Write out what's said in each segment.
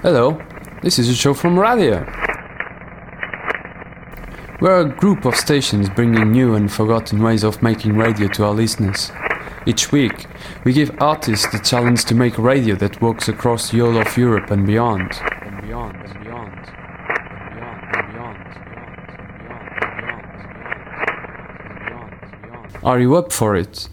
Hello, this is a show from Radio. We're a group of stations bringing new and forgotten ways of making radio to our listeners. Each week, we give artists the challenge to make radio that works across the whole of Europe and beyond. Are you up for it?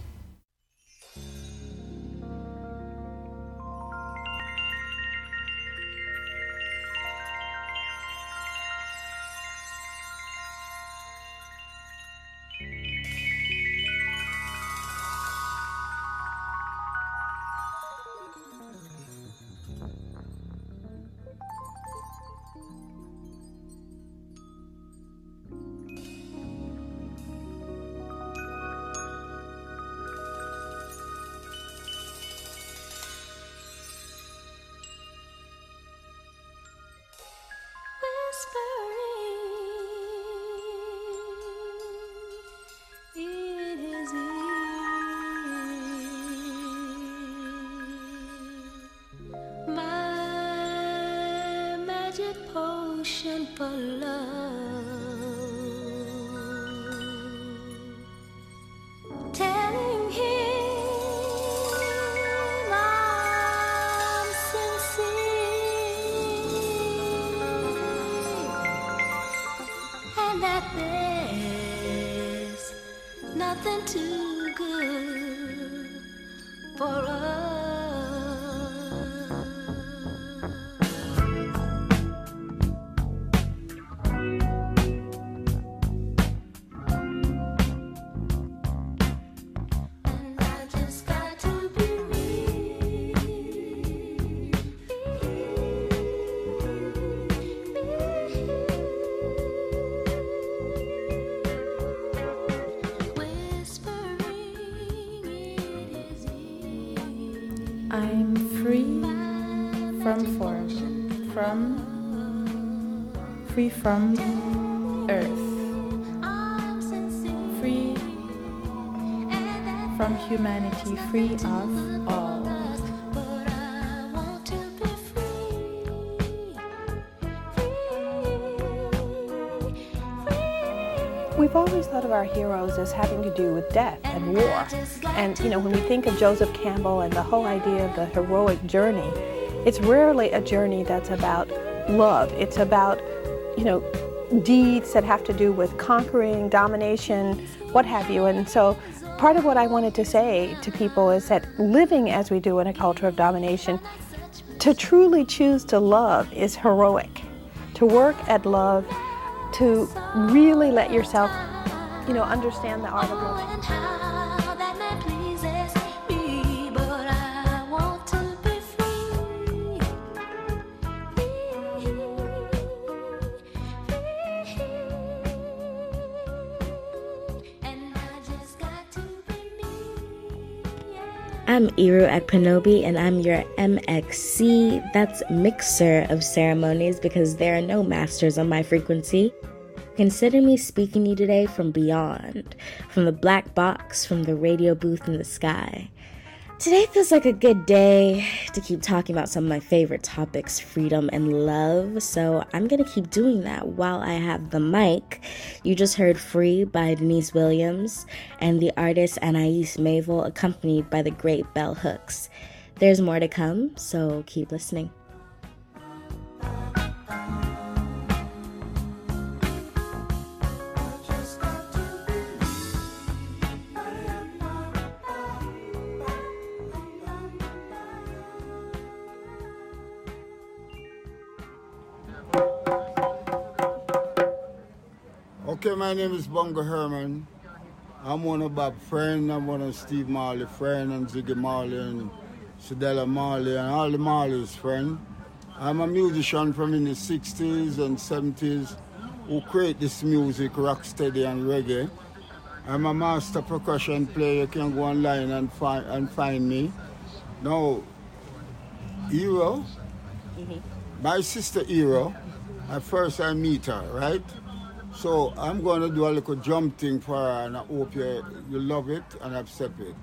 Potion for love, telling him I'm sincere and that there's nothing too good for us. I'm free from earth, free from humanity, free of all. We've always thought of our heroes as having to do with death and war. And, when we think of Joseph Campbell and the whole idea of the heroic journey, it's rarely a journey that's about love. It's about, deeds that have to do with conquering, domination, what have you. And so part of what I wanted to say to people is that living as we do in a culture of domination, to truly choose to love is heroic. To work at love, to really let yourself, understand the art of love. I'm Iru Ekpenobi, and I'm your MXC, that's Mixer of Ceremonies, because there are no masters on my frequency. Consider me speaking to you today from beyond, from the black box, from the radio booth in the sky. Today feels like a good day to keep talking about some of my favorite topics, freedom and love, so I'm going to keep doing that while I have the mic. You just heard Free by Denise Williams and the artist Anais Mayville, accompanied by the great Bell Hooks. There's more to come, so keep listening. Okay, my name is Bongo Herman. I'm one of Bob friend, I'm one of Steve Marley friend, and Ziggy Marley, and Cedella Marley, and all the Marleys friend. I'm a musician from in the 60s and 70s who create this music, rocksteady and reggae. I'm a master percussion player. You can go online and find me. Now, Hero, my sister Hero, at first I meet her, right? So I'm going to do a little drum thing for her, and I hope you love it and accept it.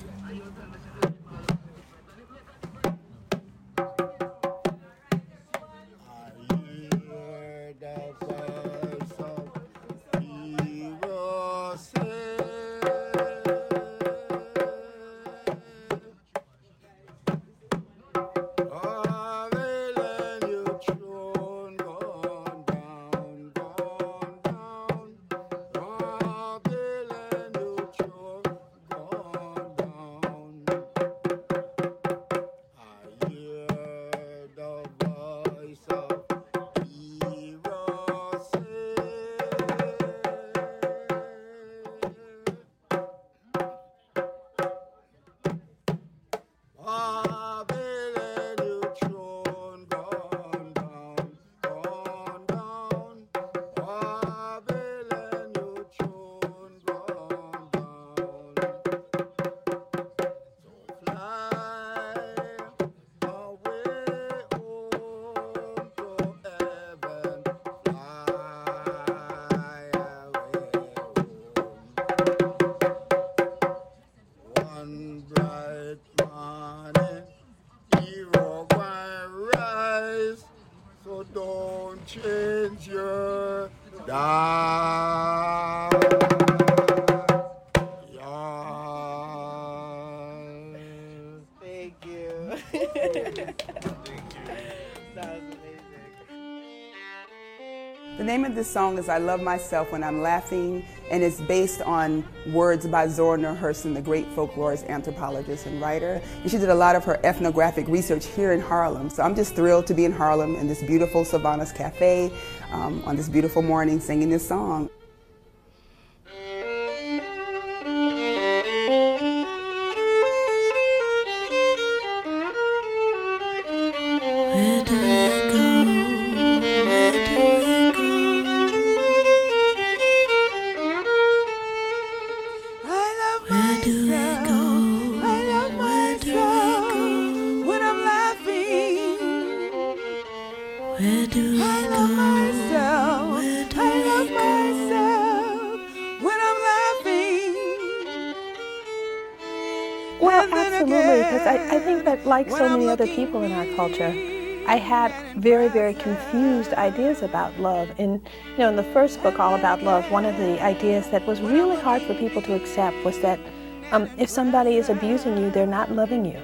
change your dial. Thank you. Thank you. That was amazing. The name of this song is I Love Myself When I'm Laughing, and it's based on words by Zora Neale Hurston, the great folklorist, anthropologist, and writer. And she did a lot of her ethnographic research here in Harlem. So I'm just thrilled to be in Harlem in this beautiful Savannah's Cafe on this beautiful morning singing this song. Well, absolutely, because I think that like so many other people in our culture, I had very, very confused ideas about love. And, you know, in the first book, All About Love, one of the ideas that was really hard for people to accept was that if somebody is abusing you, they're not loving you.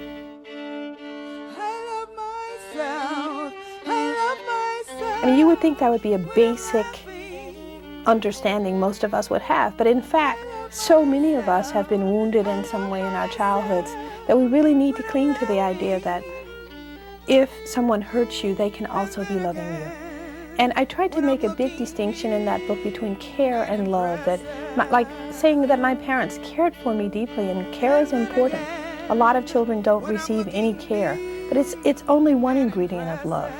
I mean, you would think that would be a basic understanding most of us would have, but in fact, so many of us have been wounded in some way in our childhoods that we really need to cling to the idea that if someone hurts you, they can also be loving you. And I tried to make a big distinction in that book between care and love, that like saying that my parents cared for me deeply, and care is important. A lot of children don't receive any care, but it's only one ingredient of love.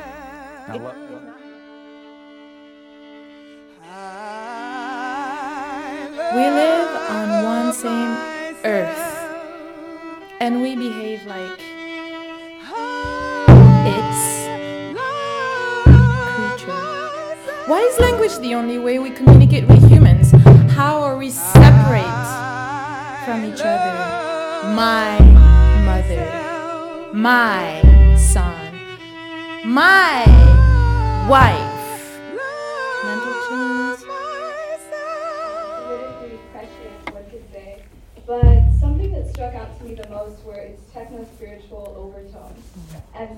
We live on one same earth, and we behave like it's creatures. Why is language the only way we communicate with humans? How are we separate from each other? My mother, my son, my wife. Mental chains. But something that struck out to me the most were its techno-spiritual overtones. And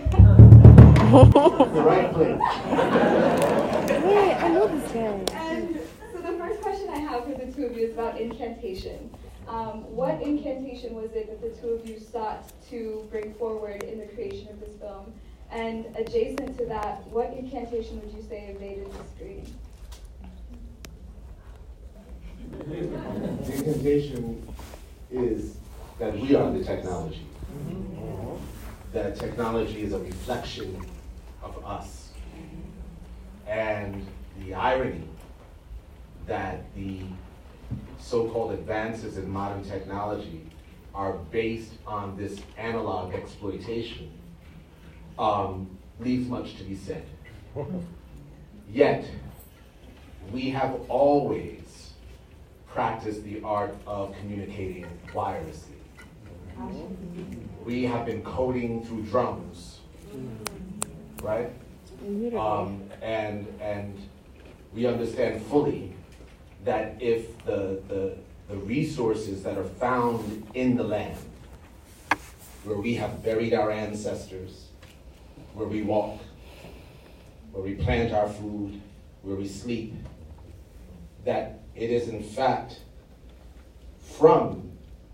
the right place. Hey, I know this guy. And so the first question I have for the two of you is about incantation. What incantation was it that the two of you sought to bring forward in the creation of this film? And adjacent to that, what incantation would you say evaded the screen? The incantation is that we are the technology. That technology is a reflection of us. And the irony that the so-called advances in modern technology are based on this analog exploitation leaves much to be said. Yet, we have always practiced the art of communicating wirelessly. We have been coding through drums, right? And we understand fully that if the resources that are found in the land, where we have buried our ancestors, where we walk, where we plant our food, where we sleep, that it is in fact from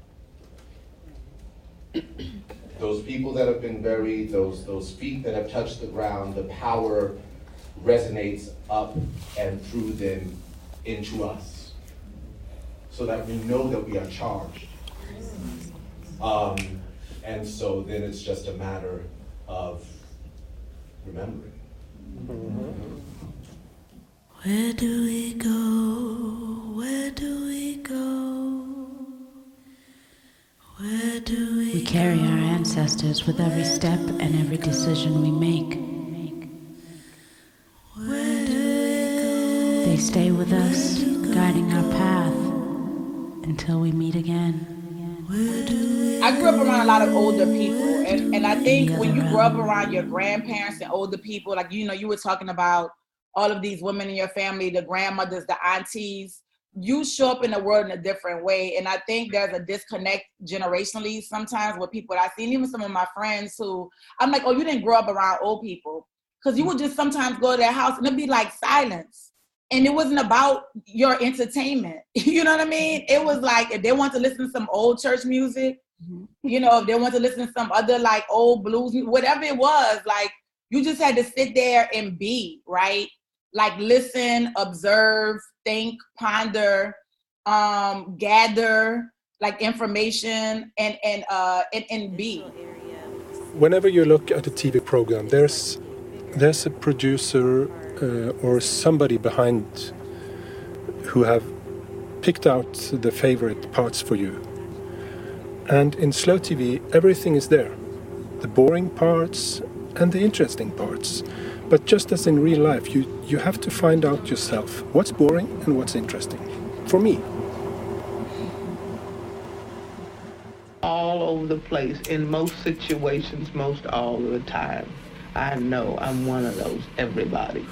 those people that have been buried, those feet that have touched the ground, the power resonates up and through them into us, so that we know that we are charged. And so then it's just a matter of remembering. Where do we go? Where do we go? Where do we We carry our ancestors with every step and every decision we make. Where do we go? They stay with us, guiding our path until we meet again. I grew up around a lot of older people, and I think when you grow up around your grandparents and older people, like, you know, you were talking about all of these women in your family, the grandmothers, the aunties, you show up in the world in a different way. And I think there's a disconnect generationally sometimes with people that I see, and even some of my friends who, I'm like, oh, you didn't grow up around old people. Because you would just sometimes go to their house and it'd be like silence. And it wasn't about your entertainment. You know what I mean? It was like, if they want to listen to some old church music, you know, if they want to listen to some other like old blues, whatever it was, like you just had to sit there and be, right? Like listen, observe, think, ponder, gather like information and be. Whenever you look at a TV program, there's a producer or somebody behind who have picked out the favorite parts for you. And in slow TV, everything is there. The boring parts and the interesting parts. But just as in real life, you have to find out yourself what's boring and what's interesting. For me. All over the place, in most situations, most all of the time. I know I'm one of those everybody.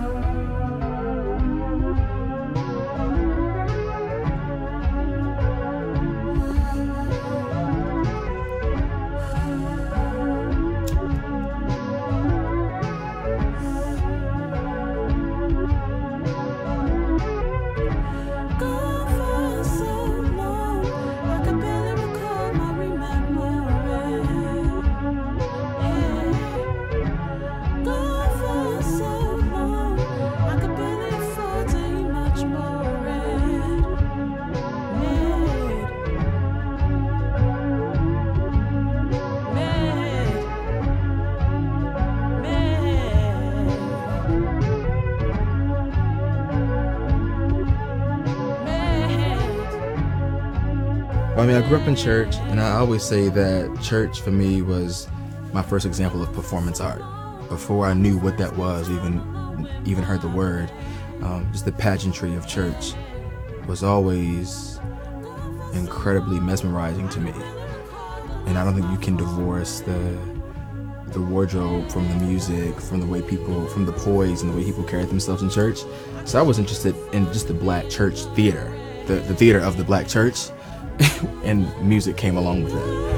I mean, I grew up in church, and I always say that church for me was my first example of performance art. Before I knew what that was, even heard the word, just the pageantry of church was always incredibly mesmerizing to me. And I don't think you can divorce the wardrobe from the music, from the way people, from the poise and the way people carried themselves in church. So I was interested in just the black church theater, the theater of the black church. And music came along with that.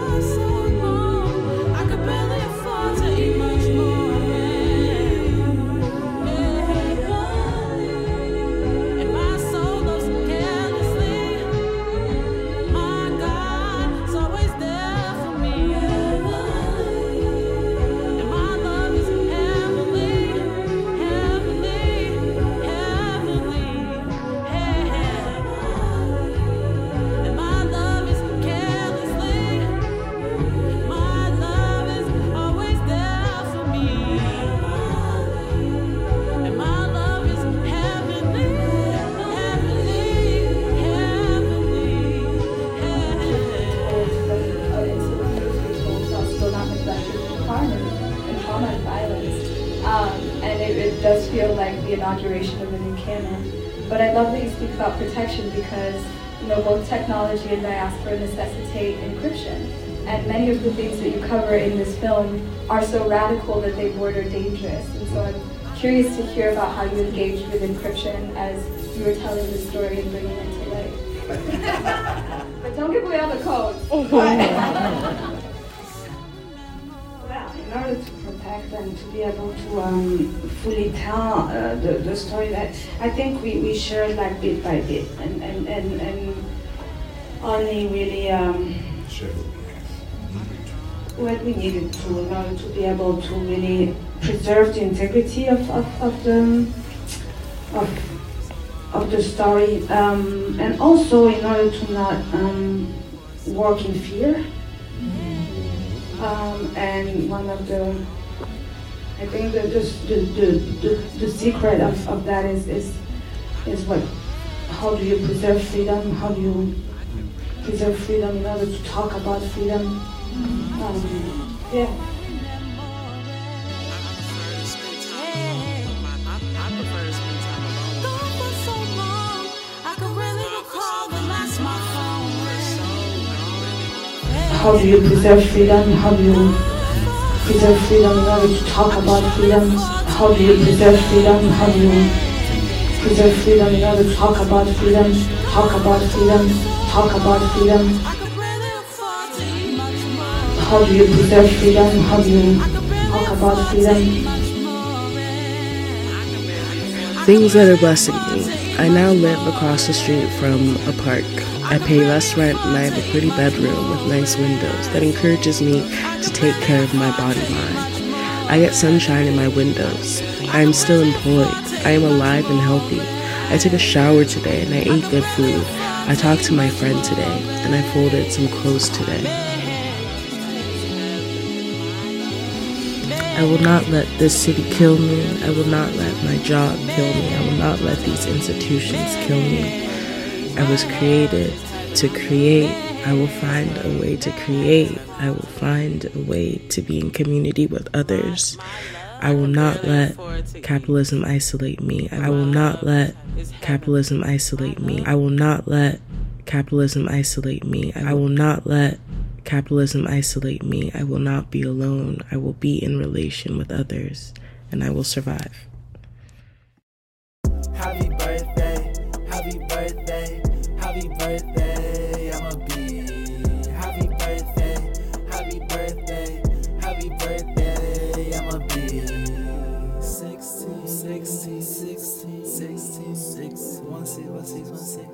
does feel like the inauguration of a new canon. But I love that you speak about protection because, you know, both technology and diaspora necessitate encryption. And many of the things that you cover in this film are so radical that they border dangerous. And so I'm curious to hear about how you engaged with encryption as you were telling the story and bringing it to life. But don't give away all the codes. Well, in order to protect and to be able to fully tell the story, that I think we shared like bit by bit and only really what we needed to in order to be able to really preserve the integrity of the story, and also in order to not work in fear. And one of the, I think the secret of that is what, how do you preserve freedom? How do you preserve freedom in order to talk about freedom? Yeah. How do you preserve freedom? How do you preserve freedom, in order to talk about freedom? How do you preserve freedom? How do you preserve freedom in order to talk about freedom? Talk about freedom. Talk about freedom. How do you preserve freedom? How do you talk about freedom? Things that are blessing me. I now live across the street from a park. I pay less rent and I have a pretty bedroom with nice windows that encourages me to take care of my body-mind. I get sunshine in my windows. I am still employed. I am alive and healthy. I took a shower today and I ate good food. I talked to my friend today and I folded some clothes today. I will not let this city kill me. I will not let my job kill me. I will not let these institutions kill me. I was created to create. I will find a way to create. I will find a way to be in community with others. I will not let capitalism isolate me. I will not let capitalism isolate me. I will not let capitalism isolate me. I will not let capitalism isolate me. I will not be alone. I will be in relation with others, and I will survive. Happy birthday, happy birthday, happy birthday, I'ma be. Happy birthday, happy birthday, happy birthday, I'ma be. 16, 16, 16, 16, 6, 1, 6, 1, 6, 1, 6.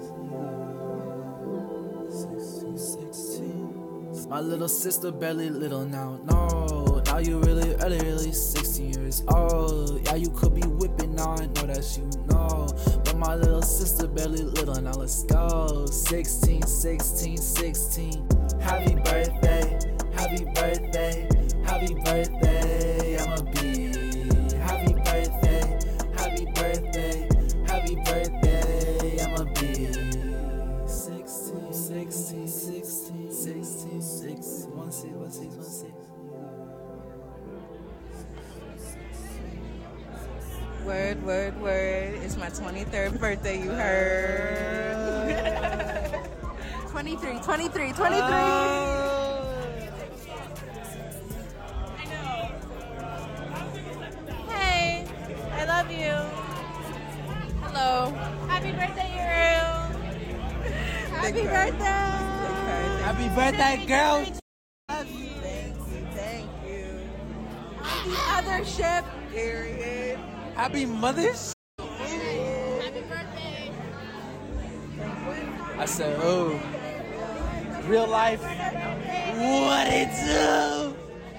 16, 16. My little sister barely little now, no. Now you really 16 years old. Yeah, you could be whipping now, I know that you know. But my little sister barely little, now let's go. 16, 16, 16. Happy birthday, happy birthday, happy birthday, I'ma be. Happy birthday, happy birthday, happy birthday, I'ma be. 16, 16, 16, 16, 6, 1, 6, 1, 6, 1, 6. Word, word, word. It's my 23rd birthday, you heard. 23. Hey, I love you. Hello. Happy birthday, Yuru. Happy birthday. Happy birthday, girl. Thank you. The other ship, period. Happy Mother's. Happy birthday. I said, oh, real life, what it do?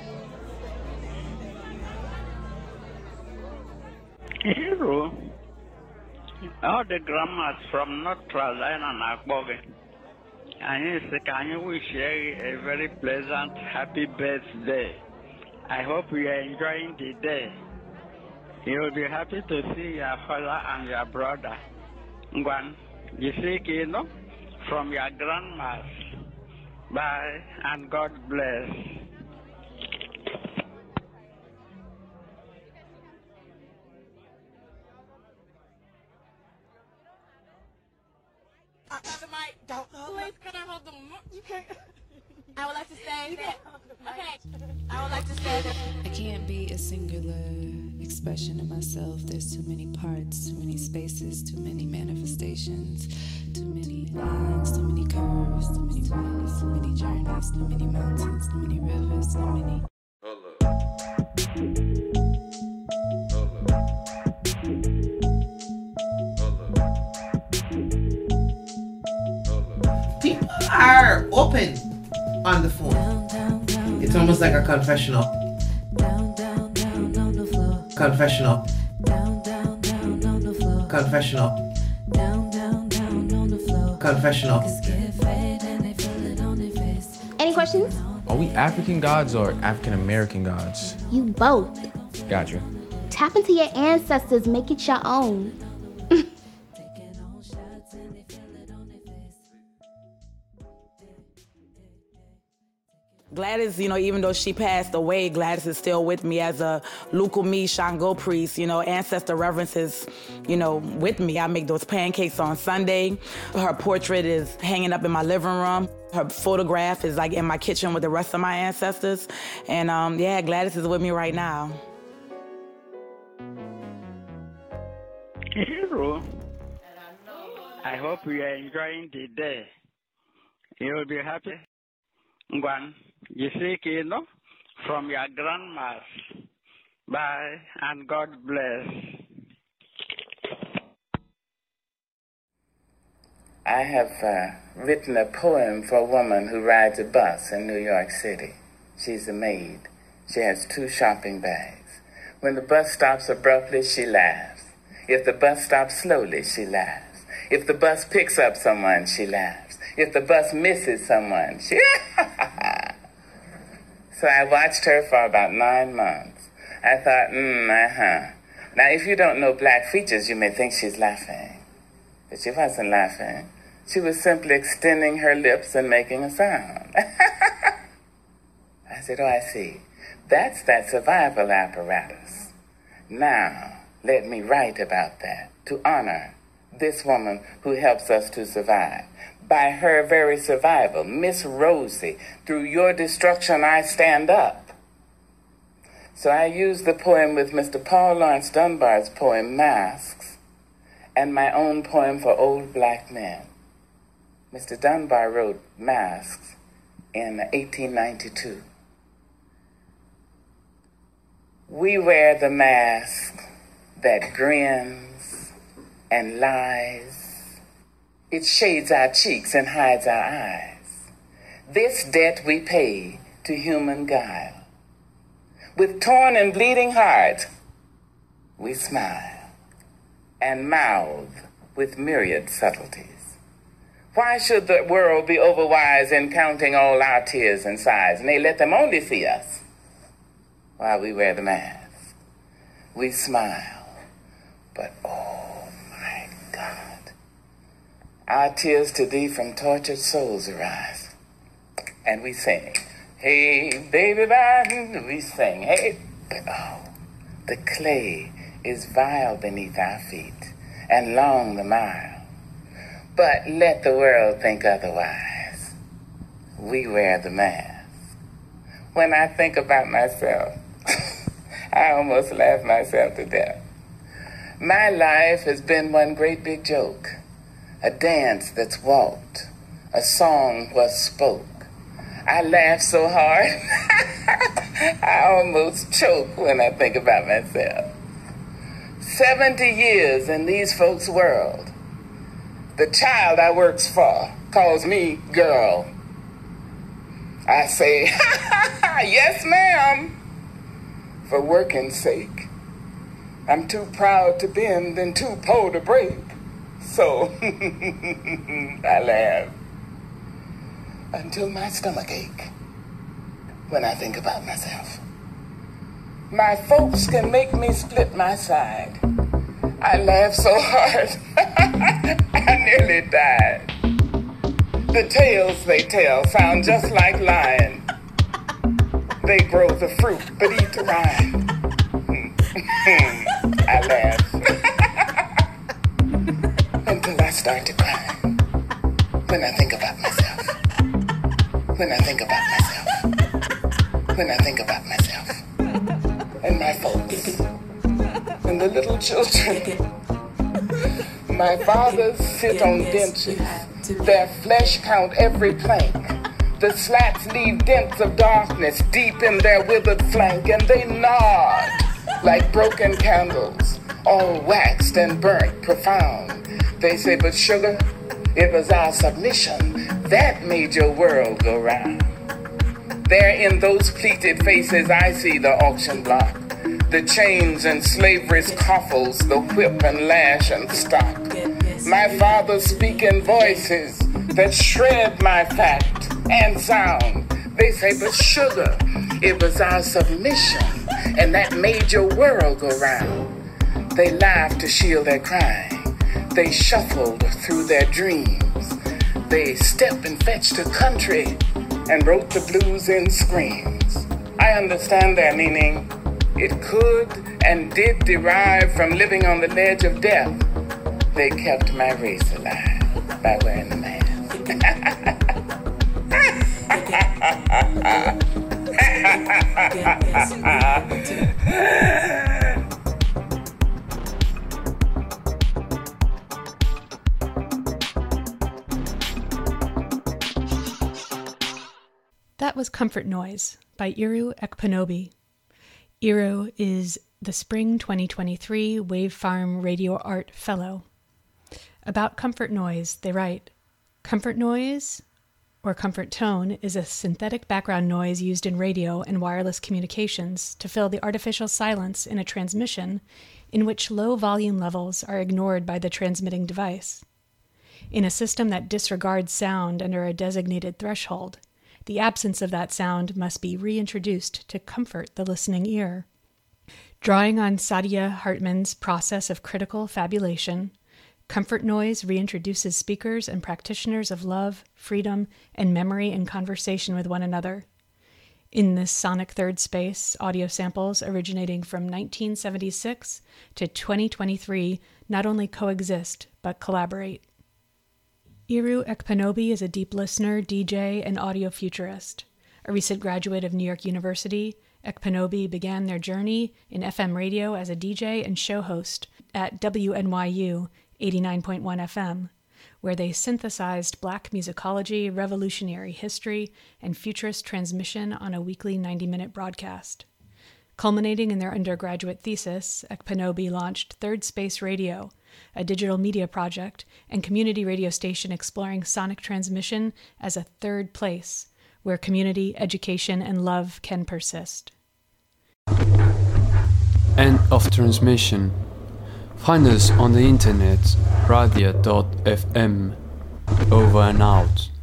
Hero, all the grandmas from North Carolina and Akboge. And can you wish you a very pleasant, happy birthday? I hope you are enjoying the day. You will be happy to see your father and your brother. Ngwan, you see, Kino, from your grandmas. Bye, and God bless. Please, can I hold the mic? You can't. I would like to say that. Okay. I would like to say that. I can't be a singular expression of myself. There's too many parts, too many spaces, too many manifestations, too many lines, too many curves, too many ways, too many journeys, too many mountains, too many rivers, too many. People are open on the phone. It's almost like a confessional. Confessional. Confessional. Confessional. Any questions? Are we African gods or African American gods? You both. Gotcha. Tap into your ancestors, make it your own. Gladys, even though she passed away, Gladys is still with me as a Lukumi Shango priest. Ancestor reverences, with me. I make those pancakes on Sunday. Her portrait is hanging up in my living room. Her photograph is like in my kitchen with the rest of my ancestors. And Gladys is with me right now. Hero, I hope you are enjoying the day. You will be happy. Gwan, you see, from your grandmas. Bye, and God bless. I have written a poem for a woman who rides a bus in New York City. She's a maid. She has 2 shopping bags. When the bus stops abruptly, she laughs. If the bus stops slowly, she laughs. If the bus picks up someone, she laughs. If the bus misses someone, she... So I watched her for about 9 months. I thought, Now, if you don't know black features, you may think she's laughing. But she wasn't laughing. She was simply extending her lips and making a sound. I said, oh, I see. That's that survival apparatus. Now, let me write about that to honor this woman who helps us to survive. By her very survival, Miss Rosie, through your destruction I stand up. So I used the poem with Mr. Paul Laurence Dunbar's poem, Masks, and my own poem for old black men. Mr. Dunbar wrote Masks in 1892. We wear the mask that grins and lies. It shades our cheeks and hides our eyes. This debt we pay to human guile. With torn and bleeding hearts, we smile and mouth with myriad subtleties. Why should the world be overwise in counting all our tears and sighs? Nay, let them only see us while we wear the mask. We smile, but oh my God, our tears to thee from tortured souls arise. And we sing, hey, baby, we sing, hey, but oh, the clay is vile beneath our feet, and long the mile. But let the world think otherwise. We wear the mask. When I think about myself, I almost laugh myself to death. My life has been one great big joke, a dance that's walked, a song was spoke. I laugh so hard, I almost choke when I think about myself. 70 years in these folks' world. The child I works for calls me girl. I say, yes, ma'am, for working's sake. I'm too proud to bend and too poor to break. So I laugh until my stomach ache when I think about myself. My folks can make me split my side. I laugh so hard, I nearly died. The tales they tell sound just like lying. They grow the fruit but eat the rind. I laugh until I start to cry when I think about myself. When I think about myself. When I think about myself. And my folks. And the little children. My fathers sit on benches. Their flesh count every plank. The slats leave dents of darkness deep in their withered flank, and they nod like broken candles, all waxed and burnt profound. They say, but sugar, it was our submission that made your world go round. There in those pleated faces I see the auction block, the chains and slavery's coffles, the whip and lash and stock. My father speaking voices that shred my fact and sound. They say, but sugar, it was our submission, and that made your world go round. They laugh to shield their crying. They shuffled through their dreams. They step and fetch to country and wrote the blues in screams. I understand their meaning. It could and did derive from living on the ledge of death. They kept my race alive by wearing the mask. That was Comfort Noise by Iru Ekpanobi. Iru is the Spring 2023 Wave Farm Radio Art Fellow. About Comfort Noise, they write, "Comfort noise, or comfort tone, is a synthetic background noise used in radio and wireless communications to fill the artificial silence in a transmission in which low volume levels are ignored by the transmitting device. In a system that disregards sound under a designated threshold, the absence of that sound must be reintroduced to comfort the listening ear." Drawing on Saidiya Hartman's process of critical fabulation, Comfort Noise reintroduces speakers and practitioners of love, freedom, and memory in conversation with one another. In this sonic third space, audio samples originating from 1976 to 2023 not only coexist, but collaborate. Iru Ekpanobi is a deep listener, DJ, and audio futurist. A recent graduate of New York University, Ekpanobi began their journey in FM radio as a DJ and show host at WNYU 89.1 FM, where they synthesized Black musicology, revolutionary history, and futurist transmission on a weekly 90-minute broadcast. Culminating in their undergraduate thesis, Ekpanobi launched Third Space Radio, a digital media project and community radio station exploring sonic transmission as a third place where community, education, and love can persist. End of transmission. Find us on the internet, radia.fm. Over and out.